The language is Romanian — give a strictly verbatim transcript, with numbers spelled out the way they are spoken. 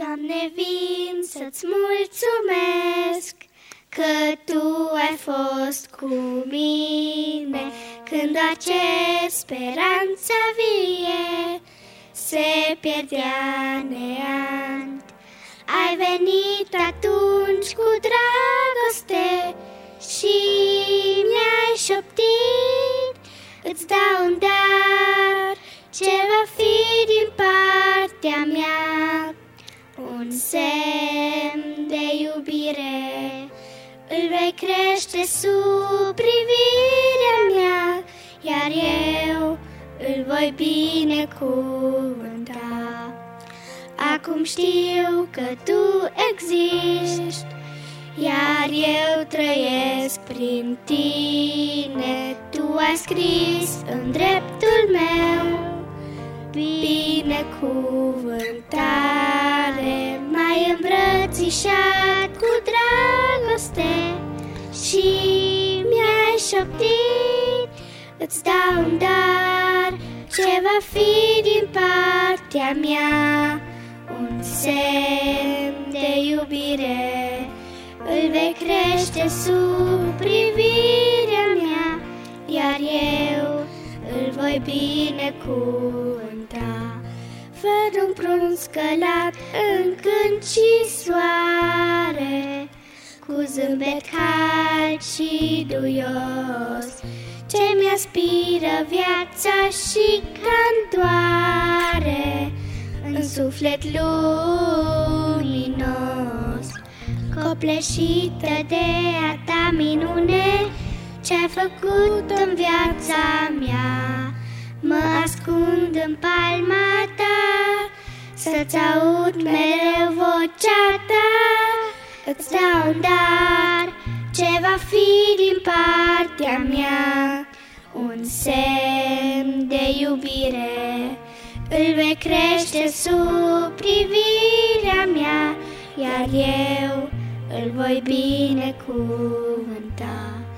Doamne, vin să-ți mulțumesc că Tu ai fost cu mine când orice speranță vie se pierdea neant. Ai venit atunci cu dragoste și mi-ai șoptit: îți dau un dar ce va fi din partea mea, un semn de iubire. Îl vei crește sub privirea mea, iar eu îl voi binecuvânta. Acum știu că Tu existi, iar eu trăiesc prin Tine. Tu ai scris în dreptul meu binecuvântare, m-ai îmbrățișat cu dragoste și mi-ai șoptit: îți dau un dar ce va fi din partea mea, un semn de iubire. Îl vei crește sub privirea mea, iar eu îl voi binecuvânta. Văd un prunc scălat în cânt și soare, cu zâmbet cald și duios, ce mi-aspiră viața și cantoare în suflet luminos. Copleșită de a Ta minune, ce-ai făcut în viața mea, mă ascund în palma Ta, să-ți aud mereu vocea Ta. Îți dau un dar ce va fi din partea mea, un semn de iubire. Îl vei crește sub privirea mea, iar eu îl voi binecuvânta.